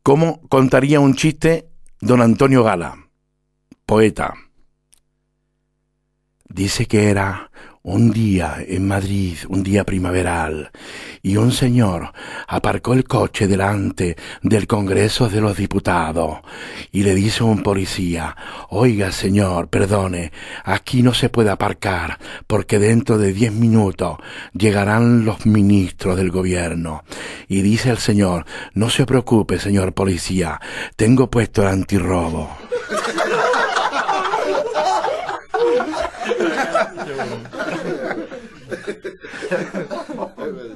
¿Cómo contaría un chiste don Antonio Gala, poeta? Dice que era un día en Madrid, un día primaveral, y un señor aparcó el coche delante del Congreso de los Diputados y le dice a un policía: oiga señor, perdone, aquí no se puede aparcar porque dentro de 10 minutos llegarán los ministros del gobierno. Y dice el señor: no se preocupe señor policía, tengo puesto el antirrobo. Qué bueno.